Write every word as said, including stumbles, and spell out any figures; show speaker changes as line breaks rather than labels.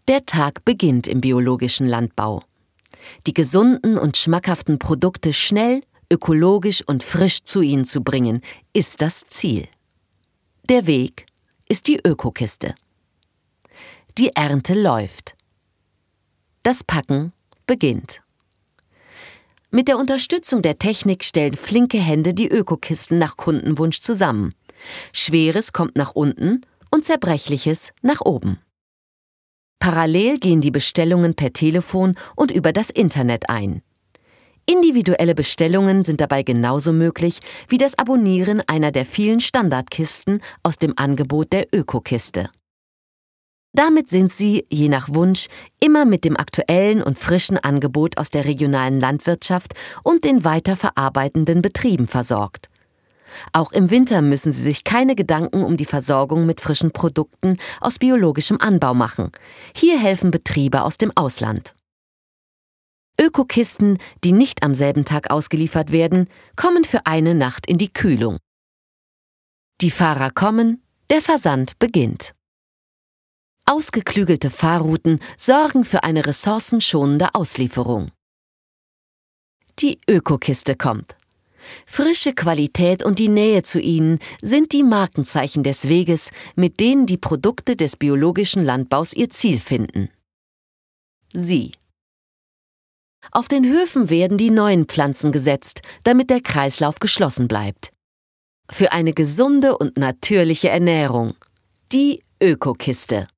Der Tag beginnt im biologischen Landbau. Die gesunden und schmackhaften Produkte schnell, ökologisch und frisch zu Ihnen zu bringen, ist das Ziel. Der Weg ist die Ökokiste. Die Ernte läuft. Das Packen beginnt. Mit der Unterstützung der Technik stellen flinke Hände die Ökokisten nach Kundenwunsch zusammen. Schweres kommt nach unten und Zerbrechliches nach oben. Parallel gehen die Bestellungen per Telefon und über das Internet ein. Individuelle Bestellungen sind dabei genauso möglich wie das Abonnieren einer der vielen Standardkisten aus dem Angebot der Ökokiste. Damit sind Sie, je nach Wunsch, immer mit dem aktuellen und frischen Angebot aus der regionalen Landwirtschaft und den weiterverarbeitenden Betrieben versorgt. Auch im Winter müssen Sie sich keine Gedanken um die Versorgung mit frischen Produkten aus biologischem Anbau machen. Hier helfen Betriebe aus dem Ausland. Ökokisten, die nicht am selben Tag ausgeliefert werden, kommen für eine Nacht in die Kühlung. Die Fahrer kommen, der Versand beginnt. Ausgeklügelte Fahrrouten sorgen für eine ressourcenschonende Auslieferung. Die Ökokiste kommt. Frische Qualität und die Nähe zu ihnen sind die Markenzeichen des Weges, mit denen die Produkte des biologischen Landbaus ihr Ziel finden. Sie. Auf den Höfen werden die neuen Pflanzen gesetzt, damit der Kreislauf geschlossen bleibt. Für eine gesunde und natürliche Ernährung. Die Ökokiste.